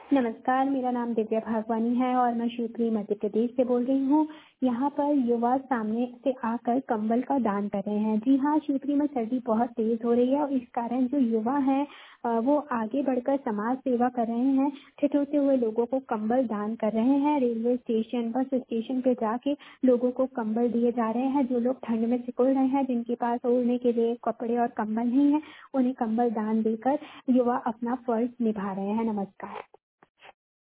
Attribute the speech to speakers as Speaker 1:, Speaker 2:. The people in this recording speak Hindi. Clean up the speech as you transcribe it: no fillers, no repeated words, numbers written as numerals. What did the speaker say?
Speaker 1: नमस्कार, मेरा नाम दिव्या भागवानी है और मैं शिवपुरी मध्य प्रदेश से बोल रही हूँ। यहाँ पर युवा सामने से आकर कंबल का दान कर रहे हैं। जी हाँ, शिवपुरी में सर्दी बहुत तेज़ हो रही है और इस कारण जो युवा हैं वो आगे बढ़कर समाज सेवा कर रहे हैं। ठिठुरते हुए लोगों को कंबल दान कर रहे हैं। रेलवे स्टेशन, बस स्टेशन पे जाके लोगों को कंबल दिए जा रहे हैं। जो लोग ठंड में सिकुड़ रहे हैं, जिनके पास ओढ़ने के लिए कपड़े और कंबल नहीं है, उन्हें कंबल दान देकर युवा अपना फर्ज निभा रहे हैं। नमस्कार।